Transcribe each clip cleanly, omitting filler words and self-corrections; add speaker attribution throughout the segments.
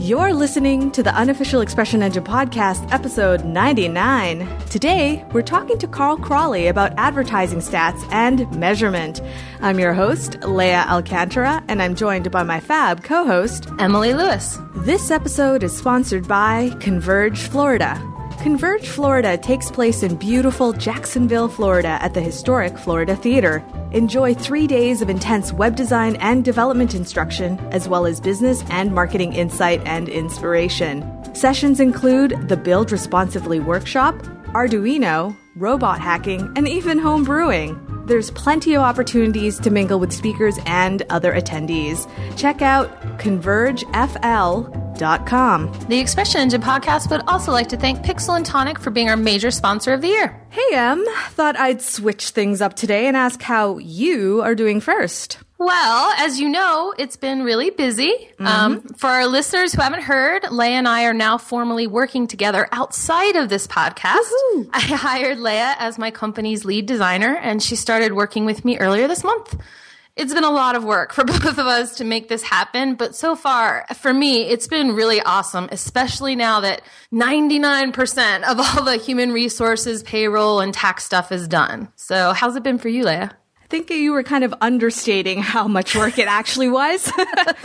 Speaker 1: You're listening to the Unofficial Expression Engine Podcast, episode 99. Today, we're talking to Carl Crawley about advertising stats and measurement. I'm your host, Leah Alcantara, and I'm joined by my fab co-host,
Speaker 2: Emily Lewis.
Speaker 1: This episode is sponsored by Converge Florida. Converge Florida takes place in beautiful Jacksonville, Florida at the historic Florida Theater. Enjoy 3 days of intense web design and development instruction, as well as business and marketing insight and inspiration. Sessions include the Build Responsively workshop, Arduino, robot hacking, and even home brewing. There's plenty of opportunities to mingle with speakers and other attendees. Check out convergefl.com.
Speaker 2: The Expression Engine Podcast would also like to thank Pixel and Tonic for being our major sponsor of the year.
Speaker 1: Hey, Em. Thought I'd switch things up today and ask how you are doing first.
Speaker 2: Well, as you know, it's been really busy. For our listeners who haven't heard, Leah and I are now formally working together outside of this podcast.
Speaker 1: Woohoo!
Speaker 2: I hired Leah as my company's lead designer, and she started working with me earlier this month. It's been a lot of work for both of us to make this happen, but so far, for me, it's been really awesome, especially now that 99% of all the human resources, payroll, and tax stuff is done. So how's it been for you, Leah?
Speaker 1: I think you were kind of understating how much work it actually was. So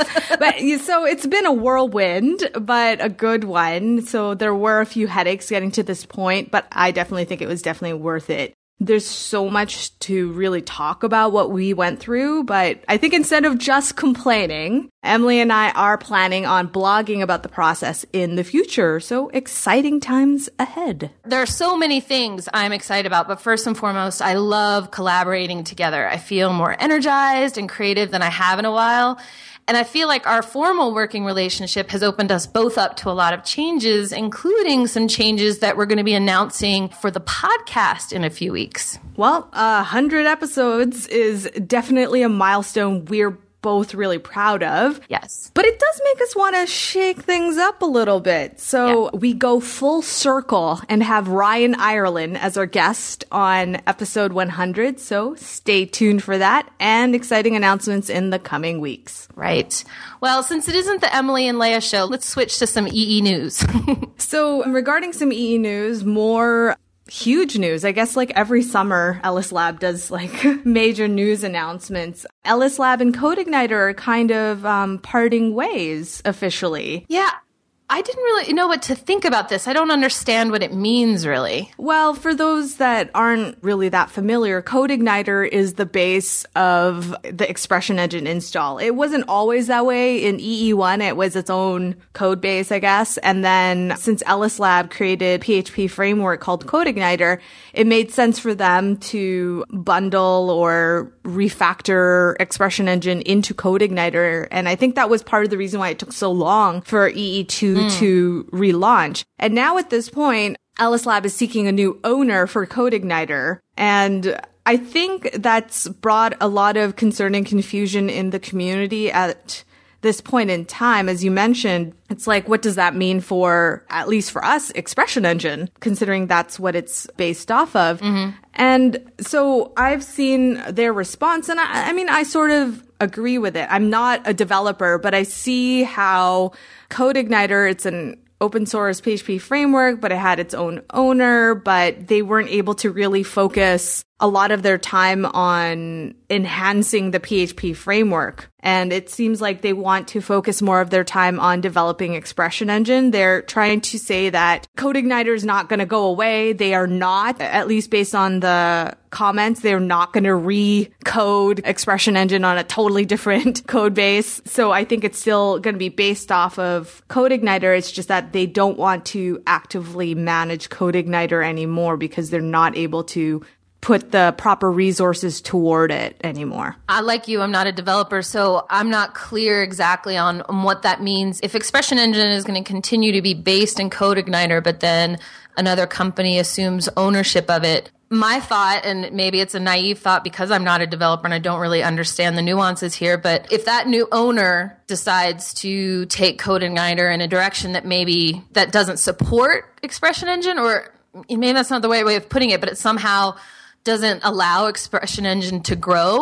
Speaker 1: it's been a whirlwind, but a good one. So there were a few headaches getting to this point, but I definitely think it was definitely worth it. There's so much to really talk about what we went through, but I think instead of just complaining, Emily and I are planning on blogging about the process in the future. So exciting times ahead.
Speaker 2: There are so many things I'm excited about, but first and foremost, I love collaborating together. I feel more energized and creative than I have in a while. And I feel like our formal working relationship has opened us both up to a lot of changes, including some changes that we're going to be announcing for the podcast in a few weeks.
Speaker 1: Well, 100 episodes is definitely a milestone we're both really proud of.
Speaker 2: Yes.
Speaker 1: But it does make us want to shake things up a little bit. So we go full circle and have Ryan Ireland as our guest on episode 100. So stay tuned for that and exciting announcements in the coming weeks.
Speaker 2: Right. Well, since it isn't the Emily and Leah show, let's switch to some EE news.
Speaker 1: So regarding some EE news, more huge news. I guess like every summer, Ellis Lab does like major news announcements. Ellis Lab and CodeIgniter are kind of parting ways officially.
Speaker 2: Yeah. I didn't really know what to think about this. I don't understand what it means, really.
Speaker 1: Well, for those that aren't really that familiar, CodeIgniter is the base of the Expression Engine install. It wasn't always that way. In EE1, it was its own code base, I guess. And then since Ellis Lab created PHP framework called CodeIgniter, it made sense for them to bundle or refactor Expression Engine into CodeIgniter. And I think that was part of the reason why it took so long for EE2 to relaunch. And now at this point, Ellis Lab is seeking a new owner for CodeIgniter. And I think that's brought a lot of concern and confusion in the community at this point in time. As you mentioned, it's like, what does that mean for, at least for us, Expression Engine, considering that's what it's based off of? Mm-hmm. And so I've seen their response, and I mean, I sort of agree with it. I'm not a developer, but I see how CodeIgniter, it's an open source PHP framework, but it had its own owner, but they weren't able to really focus a lot of their time on enhancing the PHP framework. And it seems like they want to focus more of their time on developing Expression Engine. They're trying to say that CodeIgniter is not going to go away. They are not, at least based on the comments, they're not going to recode Expression Engine on a totally different code base. So I think it's still going to be based off of CodeIgniter. It's just that they don't want to actively manage CodeIgniter anymore because they're not able to put the proper resources toward it anymore.
Speaker 2: Like you, I'm not a developer, so I'm not clear exactly on what that means. If Expression Engine is going to continue to be based in CodeIgniter, but then another company assumes ownership of it, my thought, and maybe it's a naive thought because I'm not a developer and I don't really understand the nuances here, but if that new owner decides to take CodeIgniter in a direction that maybe that doesn't support Expression Engine, or maybe that's not the right way of putting it, but it somehow doesn't allow Expression Engine to grow,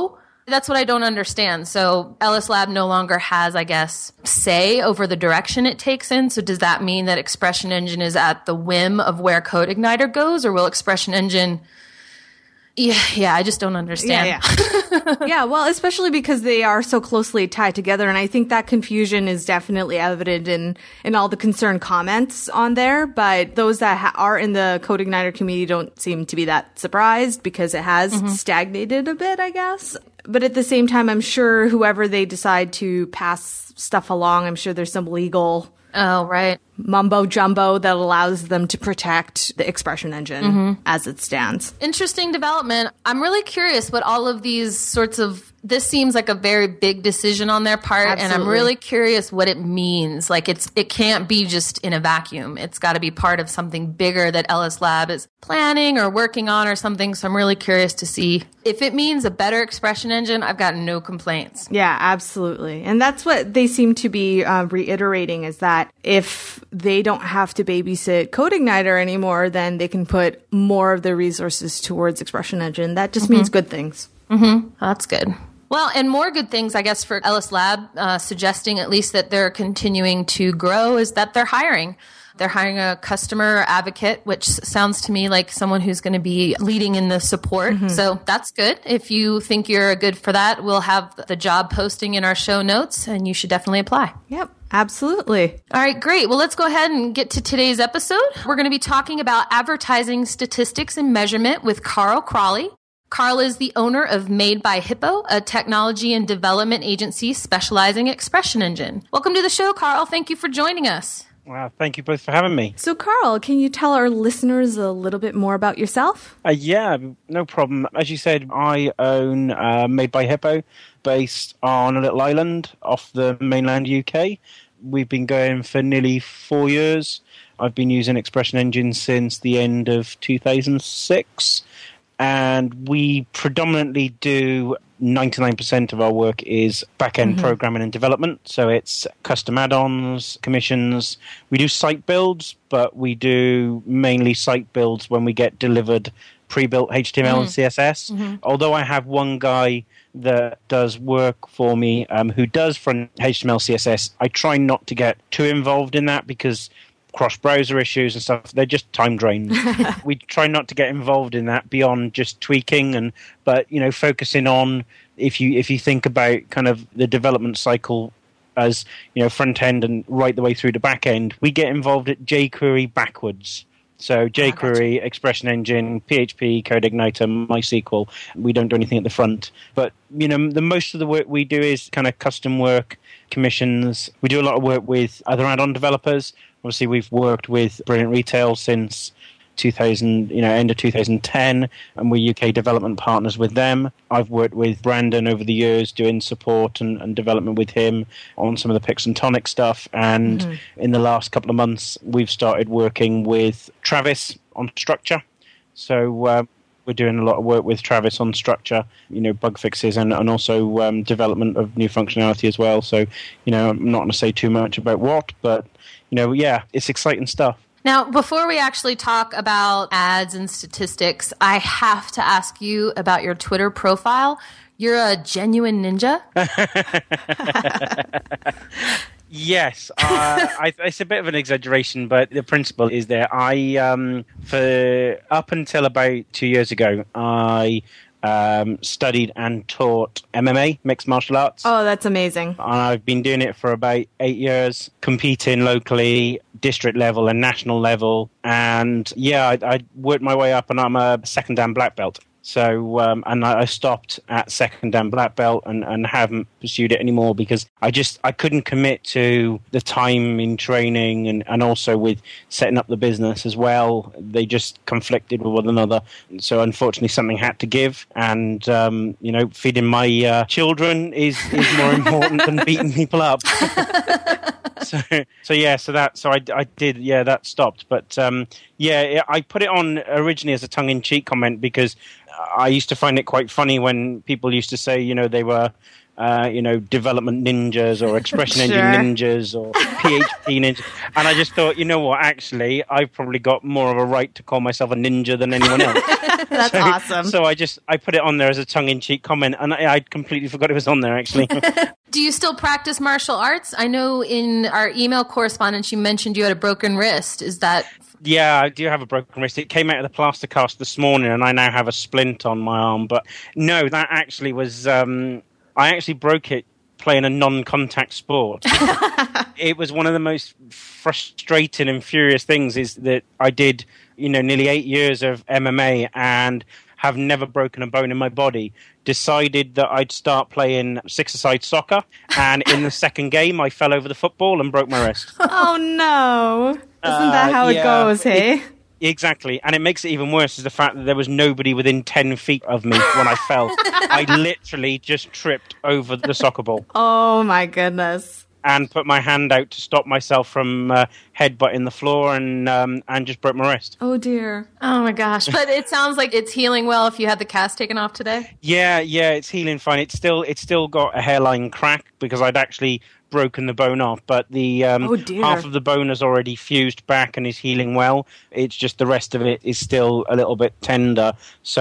Speaker 2: That's what I don't understand. So Ellis Lab no longer has, I guess, say over the direction it takes in. So does that mean that Expression Engine is at the whim of where CodeIgniter goes, or will Expression Engine... Yeah, I just don't understand.
Speaker 1: Yeah, well, especially because they are so closely tied together. And I think that confusion is definitely evident in all the concerned comments on there. But those that are in the CodeIgniter community don't seem to be that surprised because it has stagnated a bit, I guess. But at the same time, I'm sure whoever they decide to pass stuff along, I'm sure there's some legal mumbo jumbo that allows them to protect the Expression Engine as it stands.
Speaker 2: Interesting development. I'm really curious what all of these sorts of... This seems like a very big decision on their part,
Speaker 1: Absolutely.
Speaker 2: and I'm really curious what it means. Like, it can't be just in a vacuum. It's got to be part of something bigger that Ellis Lab is planning or working on or something. So I'm really curious to see if it means a better Expression Engine. I've got no complaints.
Speaker 1: Yeah, absolutely. And that's what they seem to be reiterating, is that if they don't have to babysit CodeIgniter anymore, then they can put more of their resources towards Expression Engine. That just means good things.
Speaker 2: That's good. Well, and more good things, I guess, for Ellis Lab, suggesting at least that they're continuing to grow, is that they're hiring. They're hiring a customer advocate, which sounds to me like someone who's going to be leading in the support. So that's good. If you think you're good for that, we'll have the job posting in our show notes, and you should definitely apply.
Speaker 1: Yep, absolutely.
Speaker 2: All right, great. Well, let's go ahead and get to today's episode. We're going to be talking about advertising statistics and measurement with Carl Crawley. Carl is the owner of Made by Hippo, a technology and development agency specializing in Expression Engine. Welcome to the show, Carl. Thank you for joining us.
Speaker 3: Wow, thank you both for having me.
Speaker 1: So, Carl, can you tell our listeners a little bit more about yourself?
Speaker 3: Yeah, no problem. As you said, I own Made by Hippo, based on a little island off the mainland UK. We've been going for nearly 4 years. I've been using Expression Engine since the end of 2006. And we predominantly do 99% of our work is back-end programming and development. So it's custom add-ons, commissions. We do site builds, but we do mainly site builds when we get delivered pre-built HTML and CSS. Although I have one guy that does work for me who does front HTML, CSS, I try not to get too involved in that because cross-browser issues and stuff, they're just time drains. We try not to get involved in that beyond just tweaking, but focusing on if you think about kind of the development cycle as front end and right the way through to back end, we get involved at jQuery backwards. So jQuery, Expression Engine, PHP, CodeIgniter, MySQL. We don't do anything at the front. But, the most of the work we do is kind of custom work, commissions. We do a lot of work with other add-on developers. Obviously, we've worked with Brilliant Retail since 2000, end of 2010, and we're UK development partners with them. I've worked with Brandon over the years doing support and development with him on some of the Pix and Tonic stuff. And in the last couple of months, we've started working with Travis on Structure. So we're doing a lot of work with Travis on Structure, bug fixes and also development of new functionality as well. So, I'm not going to say too much about what, but, it's exciting stuff.
Speaker 2: Now, before we actually talk about ads and statistics, I have to ask you about your Twitter profile. You're a genuine ninja?
Speaker 3: Yes, it's a bit of an exaggeration, but the principle is there. For up until about 2 years ago, I studied and taught MMA, mixed martial arts.
Speaker 1: Oh, that's amazing.
Speaker 3: And I've been doing it for about 8 years, competing locally, district level and national level. And I worked my way up and I'm a second dan black belt. So, and I stopped at second dan black belt and haven't pursued it anymore because I couldn't commit to the time in training and also with setting up the business as well. They just conflicted with one another. So unfortunately something had to give, and, feeding my children is more important than beating people up. That stopped. But, I put it on originally as a tongue-in-cheek comment because I used to find it quite funny when people used to say, they were development ninjas or expression engine ninjas or PHP ninjas. And I just thought, you know what, actually, I've probably got more of a right to call myself a ninja than anyone else.
Speaker 1: That's awesome.
Speaker 3: So I put it on there as a tongue-in-cheek comment, and I completely forgot it was on there, actually.
Speaker 2: Do you still practice martial arts? I know in our email correspondence you mentioned you had a broken wrist. Is that...
Speaker 3: Yeah, I do have a broken wrist. It came out of the plaster cast this morning, and I now have a splint on my arm. But no, that actually was... I actually broke it playing a non-contact sport. It was one of the most frustrating and furious things is that I did, nearly 8 years of MMA and have never broken a bone in my body. Decided that I'd start playing six-a-side soccer, and in the second game, I fell over the football and broke my wrist.
Speaker 1: Oh, no. Isn't that how it goes, hey?
Speaker 3: Exactly, and it makes it even worse is the fact that there was nobody within 10 feet of me when I fell. I literally just tripped over the soccer ball.
Speaker 1: Oh, my goodness.
Speaker 3: And put my hand out to stop myself from headbutting the floor and just broke my wrist.
Speaker 1: Oh, dear.
Speaker 2: Oh, my gosh. But it sounds like it's healing well if you had the cast taken off today.
Speaker 3: Yeah, it's healing fine. It's still got a hairline crack because I'd actually broken the bone off, but the half of the bone has already fused back and is healing well. It's just the rest of it is still a little bit tender.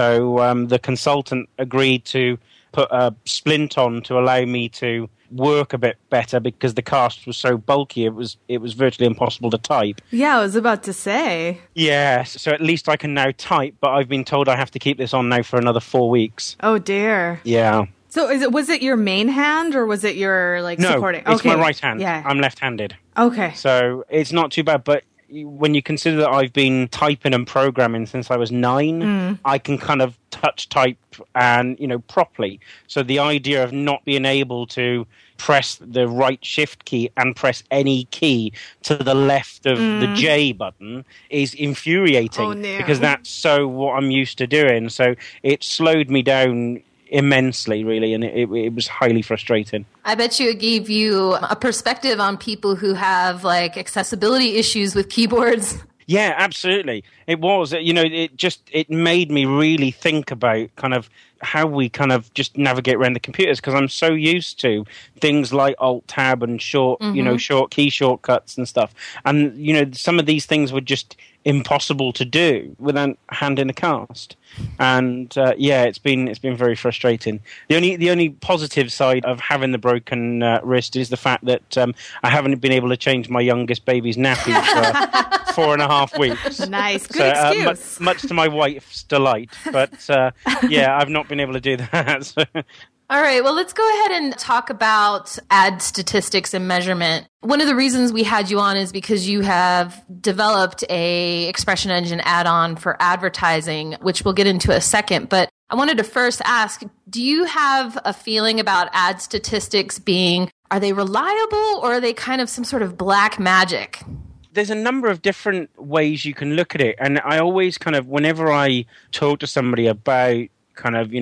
Speaker 3: So the consultant agreed to put a splint on to allow me to work a bit better because the cast was so bulky it was virtually impossible to type.
Speaker 1: Yeah, I was about to say.
Speaker 3: Yeah, so at least I can now type, but I've been told I have to keep this on now for another 4 weeks.
Speaker 1: Oh dear.
Speaker 3: Yeah.
Speaker 1: So was it your main hand or was it your supporting?
Speaker 3: No, it's my right hand.
Speaker 1: Yeah.
Speaker 3: I'm left-handed.
Speaker 1: Okay.
Speaker 3: So it's not too bad, but when you consider that I've been typing and programming since I was 9, I can kind of touch type and, properly. So the idea of not being able to press the right shift key and press any key to the left of the J button is infuriating because that's so what I'm used to doing. So it slowed me down immensely, really, and it was highly frustrating.
Speaker 2: I bet you it gave you a perspective on people who have accessibility issues with keyboards.
Speaker 3: Yeah, absolutely. It was, it made me really think about kind of how we kind of just navigate around the computers because I'm so used to things like Alt-Tab and short key shortcuts and stuff. And, some of these things were just impossible to do without hand in a cast. And it's been very frustrating. The only positive side of having the broken wrist is the fact that I haven't been able to change my youngest baby's nappy for 4.5 weeks.
Speaker 1: Nice, good excuse.
Speaker 3: Much to my wife's delight, but I've not been able to do that. So.
Speaker 2: All right, well, let's go ahead and talk about ad statistics and measurement. One of the reasons we had you on is because you have developed a Expression Engine add-on for advertising, which we'll get into in a second. But I wanted to first ask, do you have a feeling about ad statistics are they reliable or are they kind of some sort of black magic?
Speaker 3: There's a number of different ways you can look at it. And I always whenever I talk to somebody about kind of,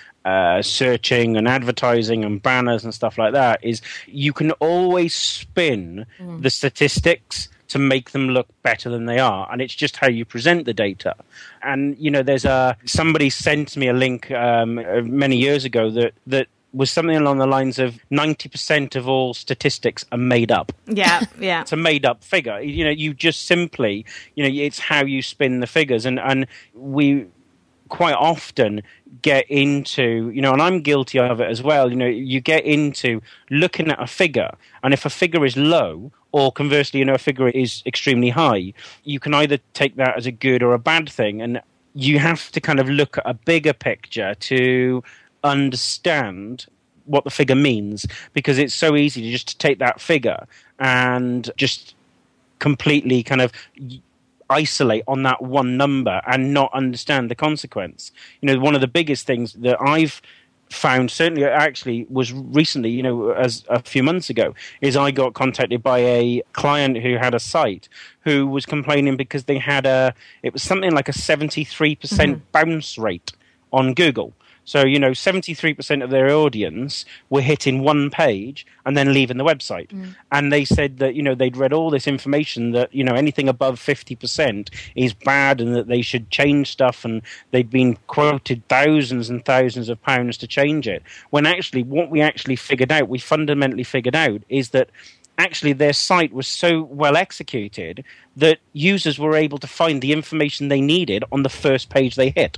Speaker 3: searching and advertising and banners and stuff like that, is you can always spin the statistics to make them look better than they are. And it's just how you present the data. And, there's somebody sent me a link many years ago that was something along the lines of 90% of all statistics are made up.
Speaker 1: Yeah.
Speaker 3: It's a made up figure. You just simply, it's how you spin the figures. And we quite often get into, and I'm guilty of it as well, you get into looking at a figure, and if a figure is low, or conversely, a figure is extremely high, you can either take that as a good or a bad thing, and you have to kind of look at a bigger picture to understand what the figure means, because it's so easy to just take that figure and just completely kind of isolate on that one number and not understand the consequence. One of the biggest things that I've found, certainly actually was recently, as a few months ago, is I got contacted by a client who had a site who was complaining because they had it was something like a 73% bounce rate on Google. So, 73% of their audience were hitting one page and then leaving the website. And they said that, they'd read all this information that, anything above 50% is bad and that they should change stuff, and they'd been quoted thousands and thousands of pounds to change it. When actually, what we fundamentally figured out is that actually their site was so well executed that users were able to find the information they needed on the first page they hit.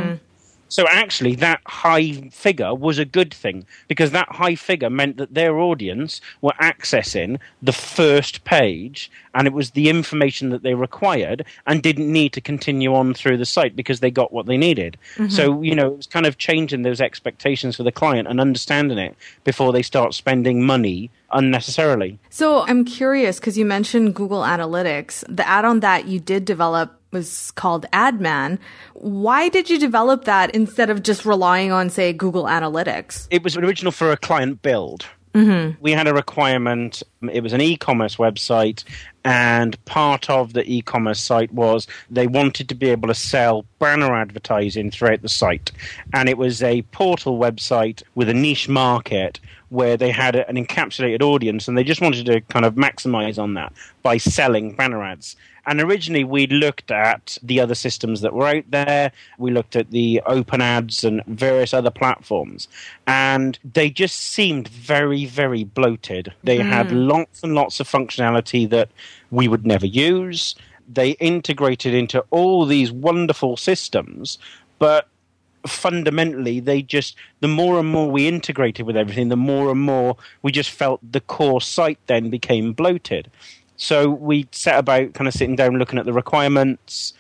Speaker 3: So actually, that high figure was a good thing, because that high figure meant that their audience were accessing the first page, and it was the information that they required and didn't need to continue on through the site because they got what they needed. So, it was kind of changing those expectations for the client and understanding it before they start spending money unnecessarily.
Speaker 1: So I'm curious, because you mentioned Google Analytics. The add-on that you did develop was called AdMan. Why did you develop that instead of just relying on, say, Google Analytics?
Speaker 3: It was original for a client build. We had a requirement. It was an e-commerce website, and part of the e-commerce site was they wanted to be able to sell banner advertising throughout the site. And it was a portal website with a niche market where they had an encapsulated audience, and they just wanted to kind of maximize on that by selling banner ads. And originally, we looked at the other systems that were out there. We looked at the open ads and various other platforms. And they just seemed very, very bloated. They had lots and lots of functionality that we would never use. They integrated into all these wonderful systems, but fundamentally, the more and more we integrated with everything, the more and more we just felt the core site then became bloated. So we set about kind of sitting down, looking at the requirements,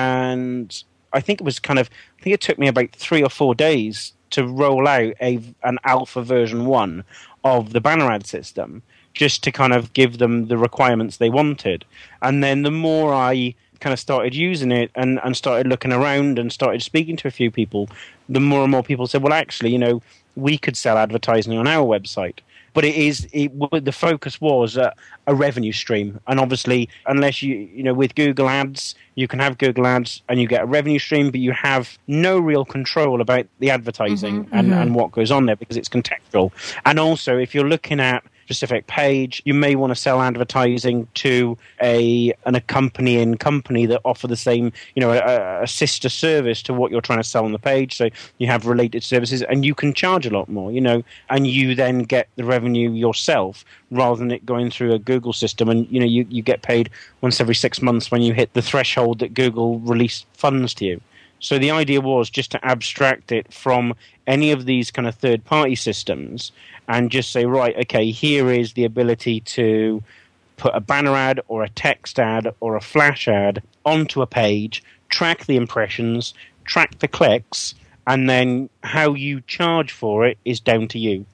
Speaker 3: and I think it took me about 3 or 4 days to roll out an alpha version 1 of the banner ad system, just to kind of give them the requirements they wanted. And then the more I kind of started using it and started looking around and started speaking to a few people, the more and more people said, well, actually, we could sell advertising on our website. But the focus was a revenue stream. And obviously, unless with Google Ads, you can have Google Ads and you get a revenue stream, but you have no real control about the advertising and what goes on there, because it's contextual. And also, if you're looking at specific page, you may want to sell advertising to an accompanying company that offer the same, a sister service to what you're trying to sell on the page. So you have related services, and you can charge a lot more, and you then get the revenue yourself rather than it going through a Google system. And, you get paid once every 6 months when you hit the threshold that Google released funds to you. So the idea was just to abstract it from any of these kind of third-party systems and just say, right, okay, here is the ability to put a banner ad or a text ad or a flash ad onto a page, track the impressions, track the clicks, and then how you charge for it is down to you.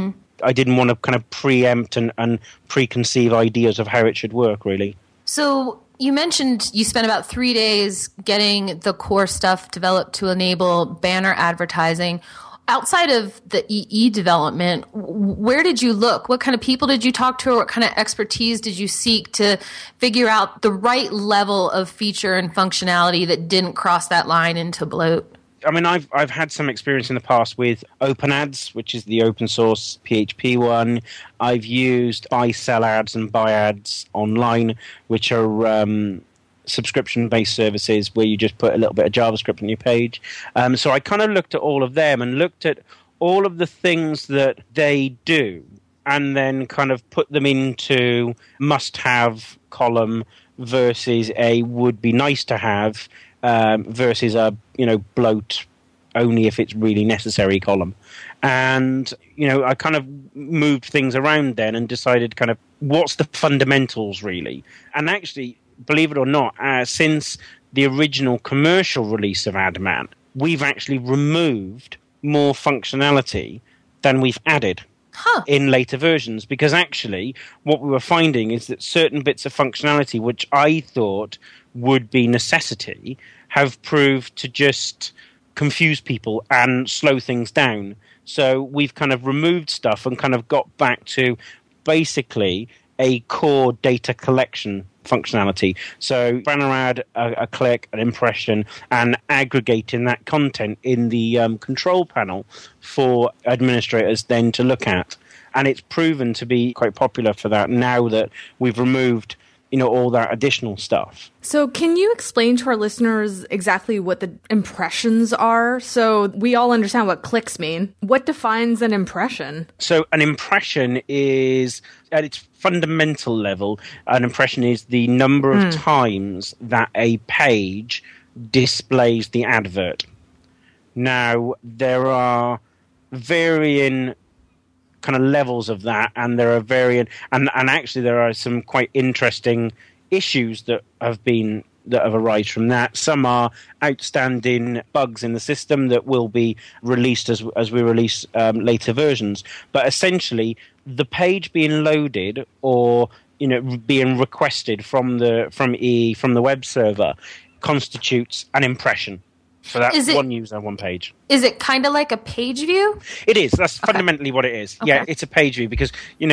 Speaker 3: I didn't want to kind of preempt and preconceive ideas of how it should work, really.
Speaker 2: So you mentioned you spent about 3 days getting the core stuff developed to enable banner advertising. Outside of the EE development, where did you look? What kind of people did you talk to, or what kind of expertise did you seek to figure out the right level of feature and functionality that didn't cross that line into bloat?
Speaker 3: I mean, I've had some experience in the past with Open Ads, which is the open source PHP one. I've used buy, sell ads and buy ads online, which are subscription-based services where you just put a little bit of JavaScript on your page. So I kind of looked at all of them and looked at all of the things that they do, and then kind of put them into must-have column versus a would-be-nice-to-have, versus a bloat only if it's really necessary column. And I kind of moved things around then and decided kind of what's the fundamentals really. And actually, believe it or not, since the original commercial release of AdMan, we've actually removed more functionality than we've added in later versions, because actually what we were finding is that certain bits of functionality which I thought would be necessity have proved to just confuse people and slow things down. So we've kind of removed stuff and kind of got back to basically a core data collection functionality. So banner ad, a click, an impression, and aggregating that content in the control panel for administrators then to look at. And it's proven to be quite popular for that now that we've removed all that additional stuff.
Speaker 1: So can you explain to our listeners exactly what the impressions are? So we all understand what clicks mean. What defines an impression?
Speaker 3: So an impression is, at its fundamental level, an impression is the number of times that a page displays the advert. Now, there are varying kind of levels of that, and there are varying, and actually there are some quite interesting issues that have arisen from that. Some are outstanding bugs in the system that will be released as we release later versions. But essentially, the page being loaded or being requested from the web server constitutes an impression. So that's one user, one page.
Speaker 2: Is it kind of like a page view?
Speaker 3: It is. That's fundamentally what it is.
Speaker 2: Okay.
Speaker 3: Yeah, it's a page view because,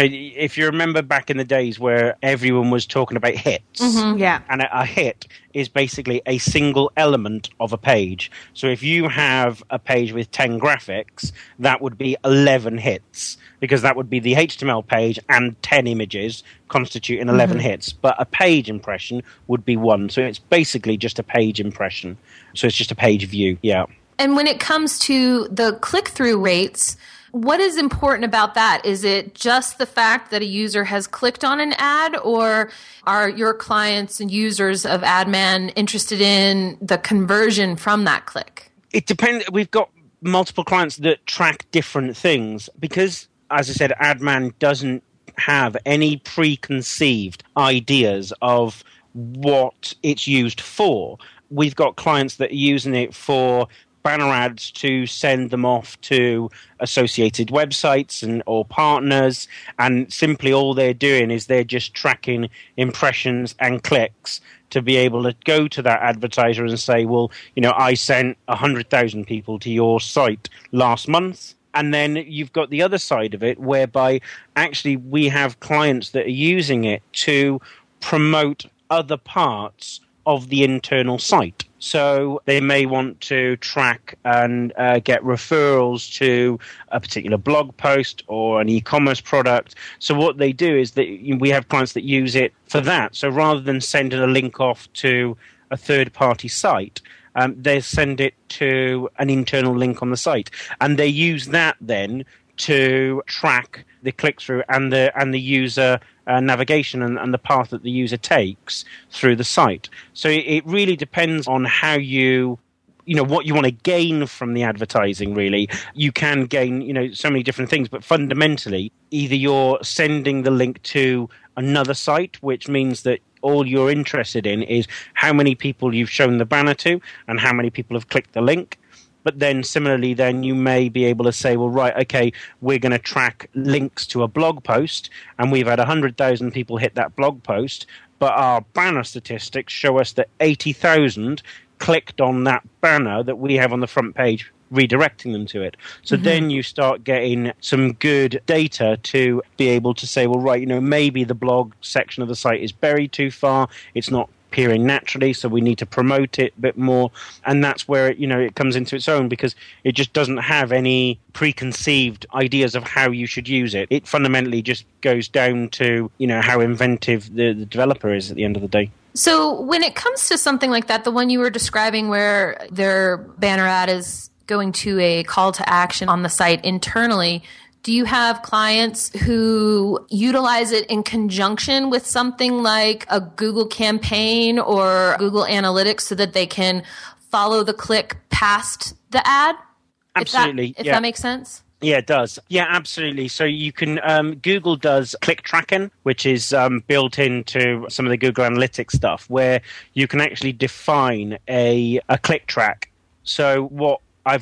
Speaker 3: if you remember back in the days where everyone was talking about hits,
Speaker 1: Yeah.
Speaker 3: and a hit is basically a single element of a page. So if you have a page with 10 graphics, that would be 11 hits because that would be the HTML page and 10 images constituting 11 hits. But a page impression would be one. So it's basically just a page impression. So it's just a page view, yeah.
Speaker 2: And when it comes to the click-through rates, what is important about that? Is it just the fact that a user has clicked on an ad, or are your clients and users of AdMan interested in the conversion from that click?
Speaker 3: It depends. We've got multiple clients that track different things because, as I said, AdMan doesn't have any preconceived ideas of what it's used for. We've got clients that are using it for banner ads to send them off to associated websites or partners, and simply all they're doing is they're just tracking impressions and clicks to be able to go to that advertiser and say, well, I sent 100,000 people to your site last month. And then you've got the other side of it whereby actually we have clients that are using it to promote other parts of the internal site. So they may want to track and get referrals to a particular blog post or an e-commerce product. So what they do is that we have clients that use it for that. So rather than sending a link off to a third-party site, they send it to an internal link on the site. And they use that then to track the click-through and the user navigation and the path that the user takes through the site. So it really depends on how what you want to gain from the advertising, really. You can gain, so many different things, but fundamentally, either you're sending the link to another site, which means that all you're interested in is how many people you've shown the banner to and how many people have clicked the link. But then similarly, then you may be able to say, well, right, okay, we're going to track links to a blog post, and we've had 100,000 people hit that blog post, but our banner statistics show us that 80,000 clicked on that banner that we have on the front page, redirecting them to it. So then you start getting some good data to be able to say, well, right, maybe the blog section of the site is buried too far, it's not appearing naturally, so we need to promote it a bit more, and that's where it comes into its own because it just doesn't have any preconceived ideas of how you should use it. It fundamentally just goes down to how inventive the developer is at the end of the day.
Speaker 2: So when it comes to something like that, the one you were describing where their banner ad is going to a call to action on the site internally, do you have clients who utilize it in conjunction with something like a Google campaign or Google Analytics so that they can follow the click past the ad?
Speaker 3: Absolutely.
Speaker 2: If that makes sense?
Speaker 3: Yeah, it does. Yeah, absolutely. So you can, Google does click tracking, which is built into some of the Google Analytics stuff, where you can actually define a click track. So what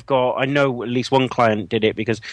Speaker 3: I know at least one client did it because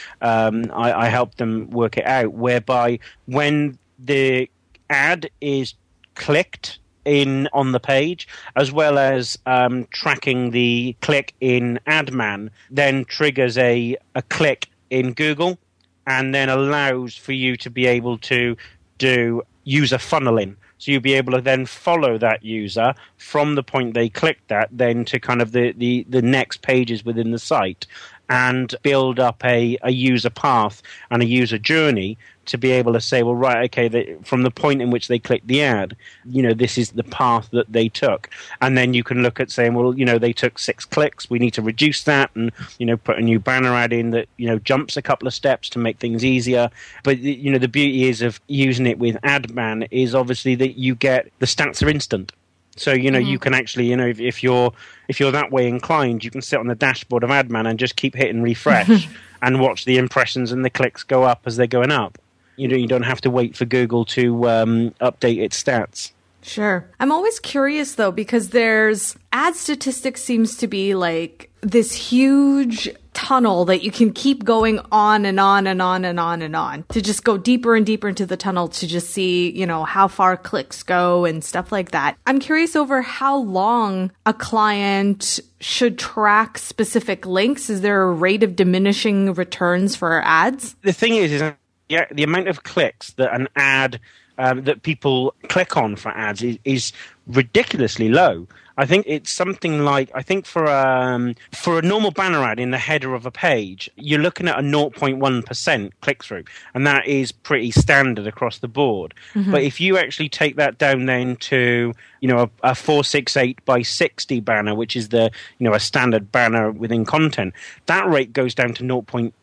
Speaker 3: I helped them work it out, whereby when the ad is clicked in on the page, as well as tracking the click in AdMan, then triggers a click in Google and then allows for you to be able to do user funneling. So you'll be able to then follow that user from the point they clicked that then to kind of the next pages within the site, and build up a user path and a user journey to be able to say, well, right, okay, from the point in which they clicked the ad, this is the path that they took. And then you can look at saying, well, they took 6 clicks. We need to reduce that and, put a new banner ad in that, jumps a couple of steps to make things easier. But, the beauty is of using it with AdMan is obviously that you get the stats are instant. So, you can actually, if you're that way inclined, you can sit on the dashboard of AdMan and just keep hitting refresh and watch the impressions and the clicks go up as they're going up. You don't have to wait for Google to update its stats.
Speaker 1: Sure. I'm always curious, though, because there's ad statistics seems to be like this huge tunnel that you can keep going on and on and on and on and on to just go deeper and deeper into the tunnel to just see, how far clicks go and stuff like that. I'm curious over how long a client should track specific links. Is there a rate of diminishing returns for ads?
Speaker 3: The thing is the amount of clicks that an ad that people click on for ads is ridiculously low. I think it's something like, for a normal banner ad in the header of a page, you're looking at a 0.1% click-through, and that is pretty standard across the board. Mm-hmm. But if you actually take that down then to, a 468 by 60 banner, which is a standard banner within content, that rate goes down to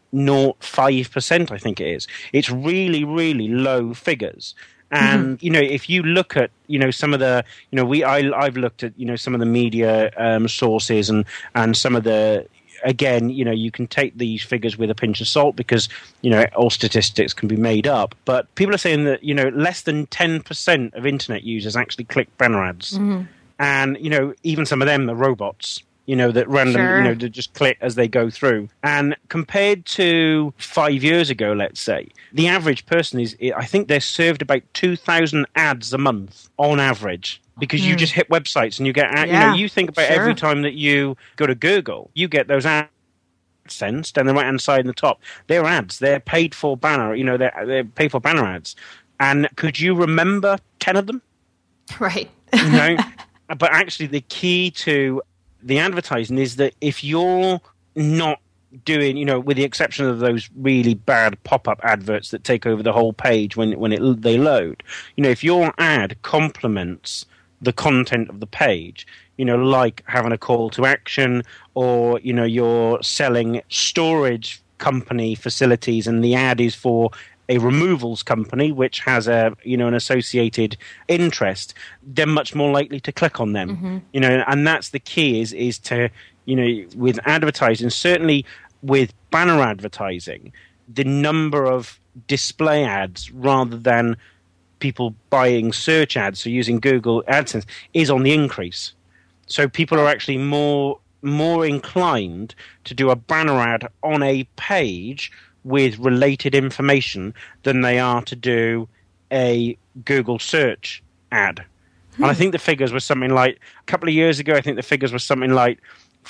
Speaker 3: 0.05%, I think it is. It's really, really low figures. And, if you look at, some of the, I've looked at, some of the media sources and some of the, again, you can take these figures with a pinch of salt because, all statistics can be made up. But people are saying that, less than 10% of internet users actually click banner ads. Mm-hmm. And, even some of them are robots. That random, to just click as they go through. And compared to 5 years ago, let's say, the average person I think they're served about 2,000 ads a month on average. Because you just hit websites and you get, you think about every time that you go to Google, you get those ads sensed, and the right-hand side in the top, they're ads. They're paid for banner, they're paid for banner ads. And could you remember 10 of them?
Speaker 2: Right.
Speaker 3: But actually the key to the advertising is that if you're not doing, with the exception of those really bad pop-up adverts that take over the whole page when they load, if your ad complements the content of the page, like having a call to action, or, you're selling storage company facilities and the ad is for a removals company which has an associated interest, they're much more likely to click on them. Mm-hmm. And that's the key is to, with advertising, certainly with banner advertising, the number of display ads rather than people buying search ads, so using Google AdSense, is on the increase. So people are actually more inclined to do a banner ad on a page with related information than they are to do a Google search ad. And I think the figures were something like, a couple of years ago, I think the figures were something like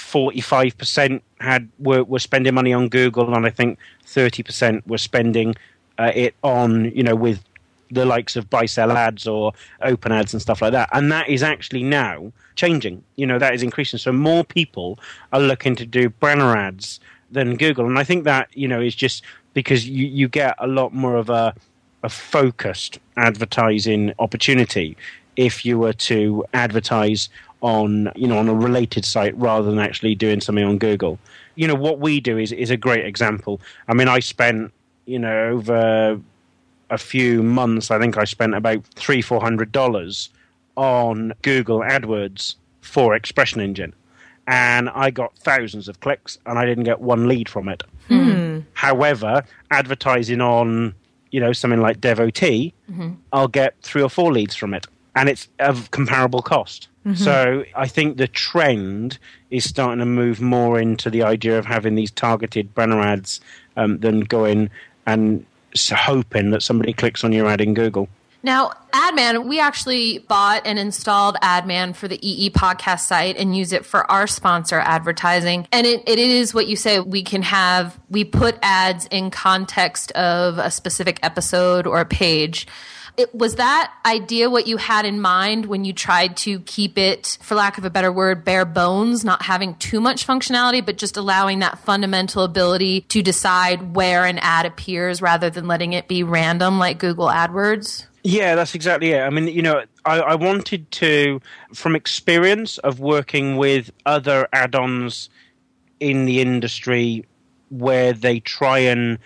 Speaker 3: 45% were spending money on Google, and I think 30% were spending it on, with the likes of buy-sell ads or open ads and stuff like that. And that is actually now changing. That is increasing. So more people are looking to do banner ads than Google. And I think that, is just because you get a lot more of a focused advertising opportunity if you were to advertise on, on a related site rather than actually doing something on Google. What we do is a great example. I mean, I spent, over a few months, I think I spent about $300-400 on Google AdWords for Expression Engine. And I got thousands of clicks, and I didn't get one lead from it. Mm. However, advertising on, something like Devotee, I'll get 3 or 4 leads from it, and it's of comparable cost. Mm-hmm. So I think the trend is starting to move more into the idea of having these targeted banner ads than going and hoping that somebody clicks on your ad in Google.
Speaker 2: Now, AdMan, we actually bought and installed AdMan for the EE podcast site and use it for our sponsor advertising. And it is what you say, we put ads in context of a specific episode or a page. Was that idea what you had in mind when you tried to keep it, for lack of a better word, bare bones, not having too much functionality, but just allowing that fundamental ability to decide where an ad appears rather than letting it be random like Google AdWords?
Speaker 3: Yeah, that's exactly it. I mean, I wanted to, from experience of working with other add-ons in the industry where they try and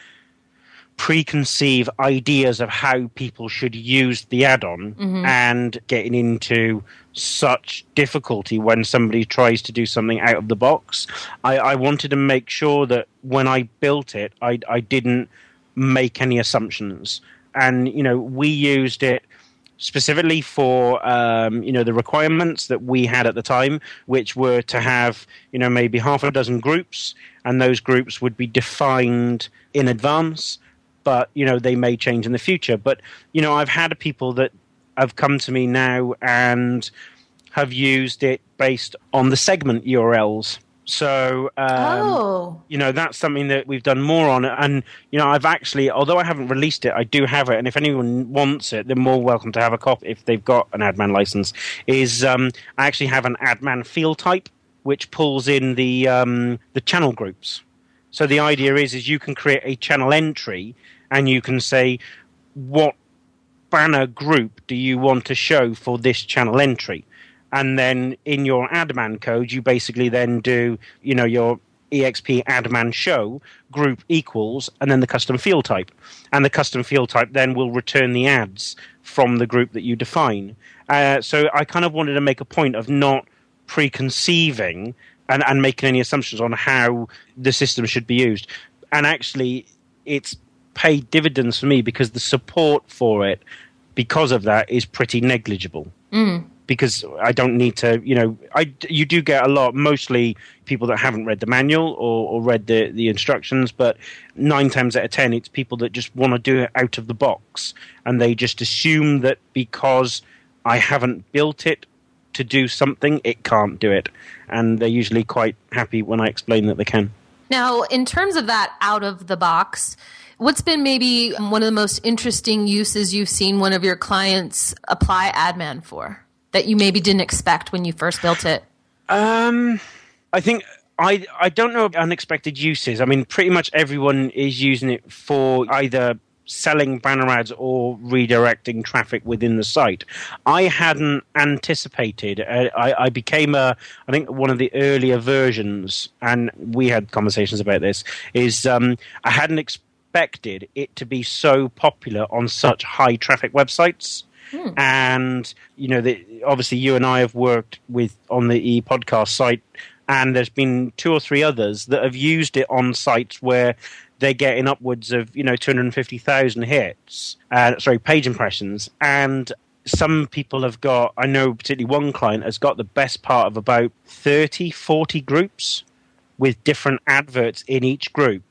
Speaker 3: preconceive ideas of how people should use the add-on and getting into such difficulty when somebody tries to do something out of the box. I wanted to make sure that when I built it, I didn't make any assumptions. And, we used it specifically for, the requirements that we had at the time, which were to have, maybe half a dozen groups, and those groups would be defined in advance. But, they may change in the future. But, I've had people that have come to me now and have used it based on the segment URLs. So, that's something that we've done more on. And, I've actually, although I haven't released it, I do have it. And if anyone wants it, they're more welcome to have a copy if they've got an Adman license. I actually have an Adman field type, which pulls in the channel groups. So the idea is you can create a channel entry and you can say, what banner group do you want to show for this channel entry? And then in your Adman code, you basically then do, your EXP Adman show group equals, and then the custom field type. And the custom field type then will return the ads from the group that you define. So I kind of wanted to make a point of not preconceiving and making any assumptions on how the system should be used. And actually, it's paid dividends for me because the support for it, because of that, is pretty negligible. Because I don't need to, you do get a lot, mostly people that haven't read the manual or read the instructions, but 9 times out of 10, it's people that just want to do it out of the box. And they just assume that because I haven't built it to do something, it can't do it. And they're usually quite happy when I explain that they can.
Speaker 2: Now, in terms of that out of the box, what's been maybe one of the most interesting uses you've seen one of your clients apply Adman for that you maybe didn't expect when you first built it?
Speaker 3: I think I don't know unexpected uses. I mean, pretty much everyone is using it for either selling banner ads or redirecting traffic within the site. I hadn't anticipated. I became I think one of the earlier versions, and we had conversations about this, is I hadn't expected it to be so popular on such high traffic websites. And, obviously you and I have worked on the e-podcast site, and there's been 2 or 3 others that have used it on sites where they're getting upwards of, 250,000 hits, page impressions. And some people have got, I know particularly one client has got the best part of about 30, 40 groups with different adverts in each group.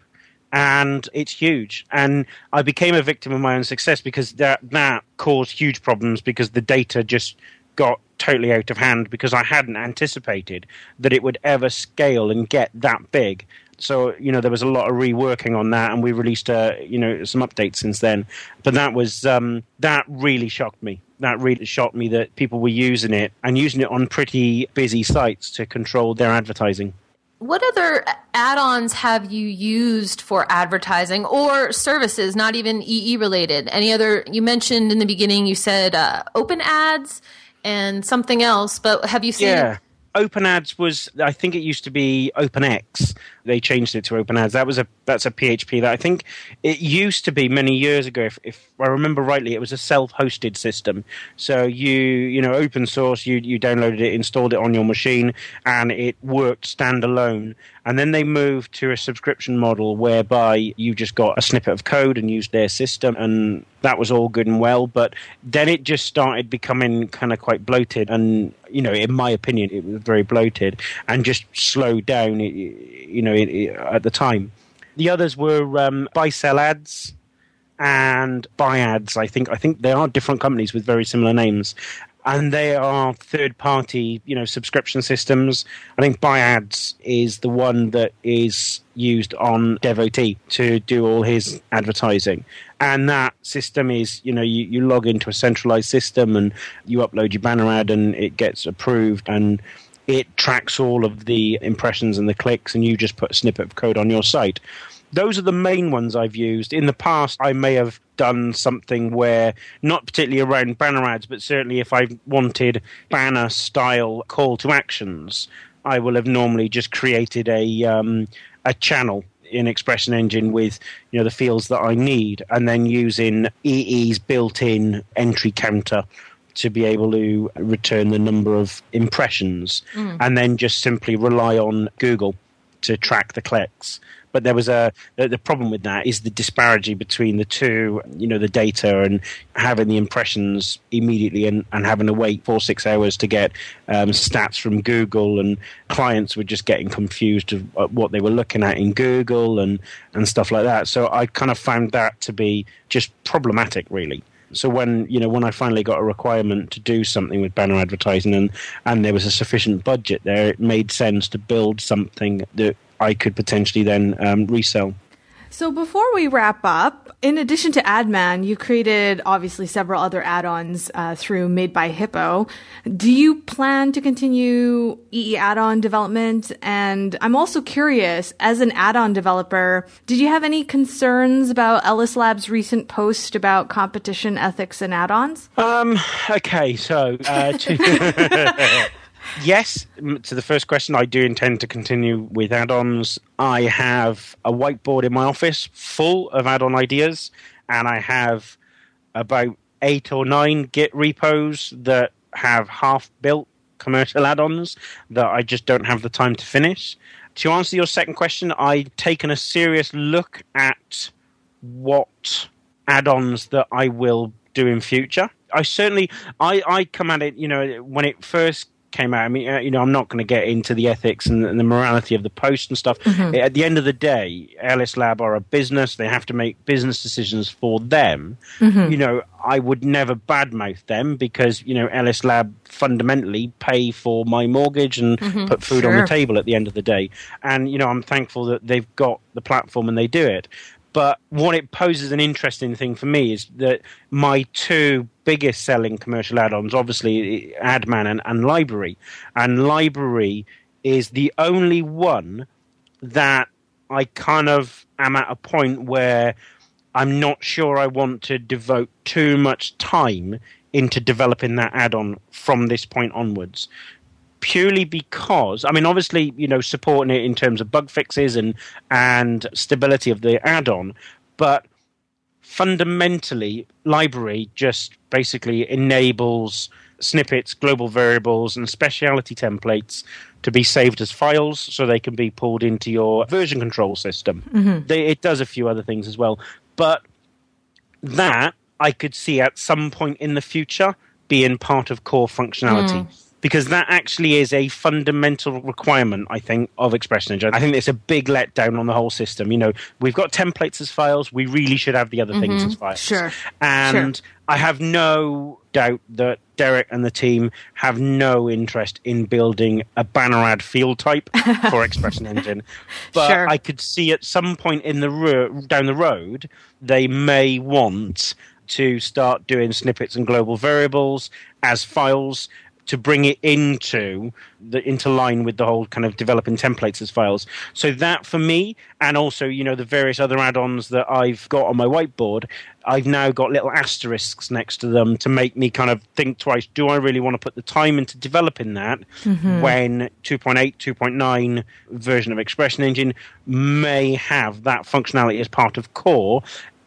Speaker 3: And it's huge. And I became a victim of my own success because that caused huge problems because the data just got totally out of hand because I hadn't anticipated that it would ever scale and get that big. So, there was a lot of reworking on that, and we released, some updates since then. But that was, that really shocked me. That really shocked me that people were using it and using it on pretty busy sites to control their advertising.
Speaker 2: What other add-ons have you used for advertising or services, not even EE related? Any other, you mentioned in the beginning, you said Open Ads and something else, but have you seen...
Speaker 3: Yeah. Open Ads was, I think it used to be OpenX. They changed it to Open Ads. That's a PHP that I think it used to be many years ago. If I remember rightly, it was a self-hosted system. So you open source, you downloaded it, installed it on your machine, and it worked standalone. And then they moved to a subscription model whereby you just got a snippet of code and used their system, and that was all good and well. But then it just started becoming kind of quite bloated, and in my opinion, it was very bloated and just slowed down. At the time, the others were buy-sell ads and buy ads. I think they are different companies with very similar names. and they are third-party, subscription systems. I think BuyAds is the one that is used on Devotee to do all his advertising. And that system is, you log into a centralized system and you upload your banner ad and it gets approved and it tracks all of the impressions and the clicks and you just put a snippet of code on your site. Those are the main ones I've used. In the past, I may have done something where, not particularly around banner ads, but certainly if I wanted banner-style call to actions, I will have normally just created a channel in Expression Engine with the fields that I need, and then using EE's built-in entry counter to be able to return the number of impressions, and then just simply rely on Google to track the clicks. But there was the problem with that is the disparity between the two, the data and having the impressions immediately and having to wait 4-6 hours to get stats from Google, and clients were just getting confused of what they were looking at in Google and stuff like that. So I kind of found that to be just problematic, really. So when I finally got a requirement to do something with banner advertising and there was a sufficient budget there, it made sense to build something that I could potentially then resell.
Speaker 1: So before we wrap up, in addition to AdMan, you created obviously several other add-ons through Made by Hippo. Do you plan to continue EE add-on development? And I'm also curious, as an add-on developer, did you have any concerns about Ellis Lab's recent post about competition ethics and add-ons?
Speaker 3: Okay, so yes, to the first question, I do intend to continue with add-ons. I have a whiteboard in my office full of add-on ideas, and I have about 8 or 9 Git repos that have half-built commercial add-ons that I just don't have the time to finish. To answer your second question, I've taken a serious look at what add-ons that I will do in future. I come at it, when it first came out. I mean, I'm not going to get into the ethics and the morality of the post and stuff. Mm-hmm. At the end of the day, Ellis Lab are a business. They have to make business decisions for them. Mm-hmm. I would never badmouth them because, Ellis Lab fundamentally pay for my mortgage and put food on the table at the end of the day. And, I'm thankful that they've got the platform and they do it. But what it poses an interesting thing for me is that my 2 biggest selling commercial add-ons, obviously AdMan and Library. And Library is the only one that I kind of am at a point where I'm not sure I want to devote too much time into developing that add-on from this point onwards. Purely because, obviously, supporting it in terms of bug fixes and stability of the add-on, but fundamentally, Library just basically enables snippets, global variables, and speciality templates to be saved as files so they can be pulled into your version control system. Mm-hmm. It does a few other things as well, but that I could see at some point in the future being part of core functionality. Because that actually is a fundamental requirement, I think, of Expression Engine. I think it's a big letdown on the whole system. We've got templates as files. We really should have the other things as files.
Speaker 1: Sure.
Speaker 3: And I have no doubt that Derek and the team have no interest in building a banner ad field type for Expression Engine. But I could see at some point in down the road, they may want to start doing snippets and global variables as files, to bring it into line with the whole kind of developing templates as files. So that for me, and also, the various other add-ons that I've got on my whiteboard, I've now got little asterisks next to them to make me kind of think twice. Do I really want to put the time into developing that when 2.8, 2.9 version of Expression Engine may have that functionality as part of core,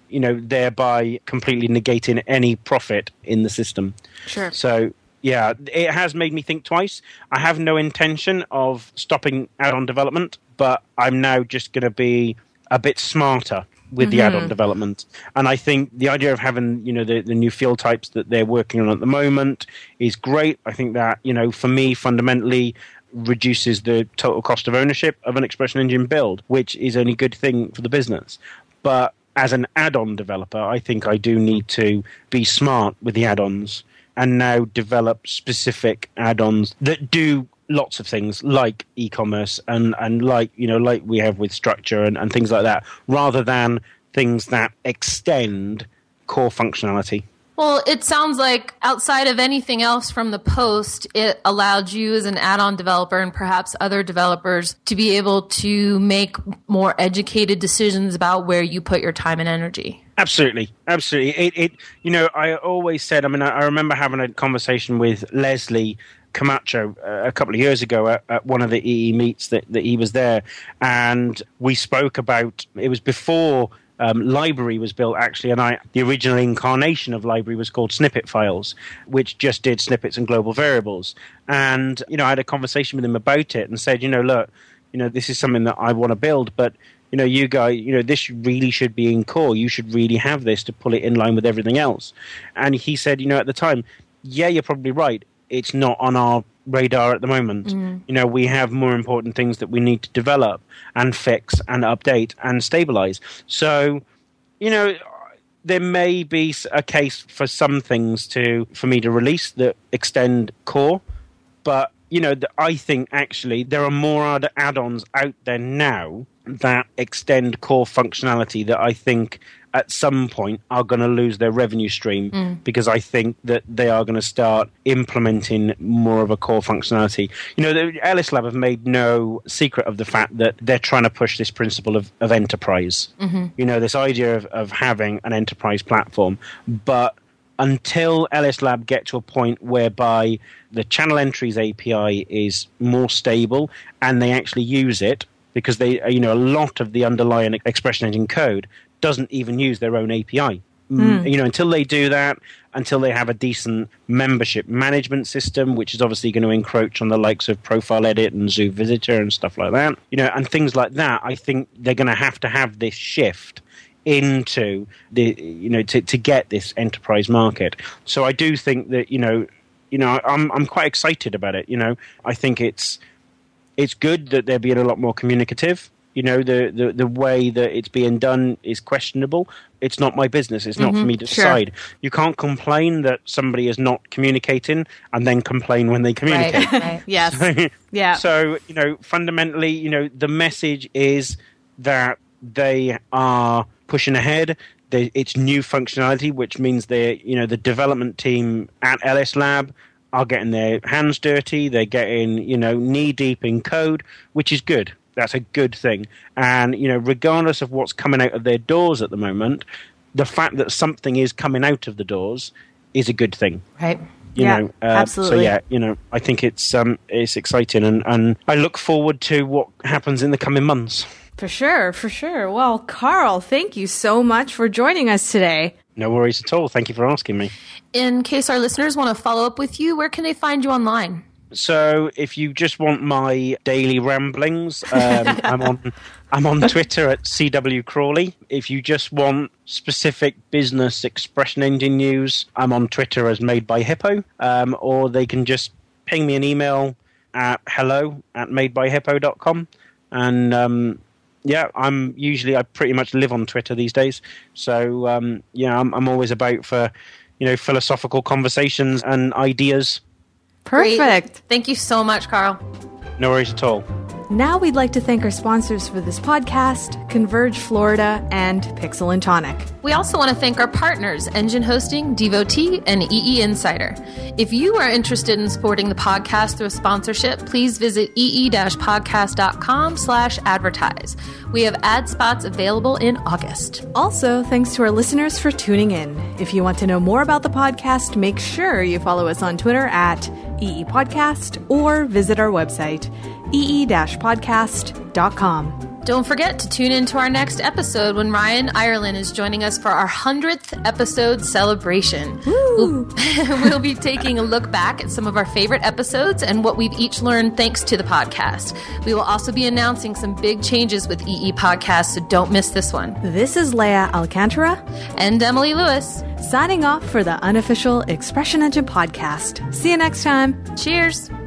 Speaker 3: thereby completely negating any profit in the system.
Speaker 1: Sure.
Speaker 3: So, yeah, it has made me think twice. I have no intention of stopping add-on development, but I'm now just going to be a bit smarter with the add-on development. And I think the idea of having, the new field types that they're working on at the moment is great. I think that, for me, fundamentally reduces the total cost of ownership of an Expression Engine build, which is only a good thing for the business. But as an add-on developer, I think I do need to be smart with the add-ons and now develop specific add-ons that do lots of things like e-commerce and like, like we have with Structure and things like that, rather than things that extend core functionality.
Speaker 2: Well, it sounds like outside of anything else from the post, it allowed you as an add-on developer and perhaps other developers to be able to make more educated decisions about where you put your time and energy.
Speaker 3: Absolutely. I always said, I remember having a conversation with Leslie Camacho a couple of years ago at one of the EE meets that he was there, and we spoke about, it was before Library was built, actually, and the original incarnation of Library was called Snippet Files, which just did snippets and global variables. And, I had a conversation with him about it and said, look, this is something that I want to build, but, you guys, this really should be in core. You should really have this to pull it in line with everything else. And he said, at the time, yeah, you're probably right. It's not on our radar at the moment. We have more important things that we need to develop and fix and update and stabilize. So, there may be a case for some things for me to release that extend core, but I think actually there are more add-ons out there now that extend core functionality that I think at some point are going to lose their revenue stream because I think that they are going to start implementing more of a core functionality. The Ellis Lab have made no secret of the fact that they're trying to push this principle of enterprise. This idea of having an enterprise platform. But until Ellis Lab get to a point whereby the channel entries API is more stable and they actually use it, because they, a lot of the underlying expression engine code doesn't even use their own API. Until they do that, until they have a decent membership management system, which is obviously going to encroach on the likes of Profile Edit and Zoo Visitor and stuff like that, and things like that, I think they're going to have this shift into the, to get this enterprise market. So I do think that, I'm quite excited about it. I think it's good that they're being a lot more communicative. The way that it's being done is questionable. It's not my business. It's not for me to decide. You can't complain that somebody is not communicating and then complain when they communicate.
Speaker 2: Right.
Speaker 1: Yes.
Speaker 3: So,
Speaker 1: yeah.
Speaker 3: So, fundamentally, the message is that they are pushing ahead. It's new functionality, which means the development team at Ellis Lab are getting their hands dirty. They're getting, knee-deep in code, which is good. That's a good thing. And, regardless of what's coming out of their doors at the moment, the fact that something is coming out of the doors is a good thing.
Speaker 2: Right.
Speaker 1: Absolutely.
Speaker 3: So, I think it's exciting. And I look forward to what happens in the coming months.
Speaker 1: For sure. Well, Carl, thank you so much for joining us today.
Speaker 3: No worries at all. Thank you for asking me.
Speaker 2: In case our listeners want to follow up with you, where can they find you online?
Speaker 3: So if you just want my daily ramblings, I'm on Twitter at CW Crawley. If you just want specific business expression engine news, I'm on Twitter as Made by Hippo, or they can just ping me an email at hello@madebyhippo.com. And I pretty much live on Twitter these days. So I'm always about for philosophical conversations and ideas.
Speaker 1: Perfect.
Speaker 2: Great. Thank you so much, Carl.
Speaker 3: No worries at all.
Speaker 1: Now we'd like to thank our sponsors for this podcast, Converge Florida and Pixel and Tonic.
Speaker 2: We also want to thank our partners, Engine Hosting, Devotee, and EE Insider. If you are interested in supporting the podcast through a sponsorship, please visit ee-podcast.com/advertise. We have ad spots available in August.
Speaker 1: Also, thanks to our listeners for tuning in. If you want to know more about the podcast, make sure you follow us on Twitter at EE Podcast or visit our website, ee-podcast.com.
Speaker 2: Don't forget to tune in to our next episode when Ryan Ireland is joining us for our 100th episode celebration. We'll be taking a look back at some of our favorite episodes and what we've each learned thanks to the podcast. We will also be announcing some big changes with EE Podcast, so don't miss this one.
Speaker 1: This is Leia Alcantara
Speaker 2: and Emily Lewis,
Speaker 1: signing off for the unofficial Expression Engine podcast. See you next time.
Speaker 2: Cheers.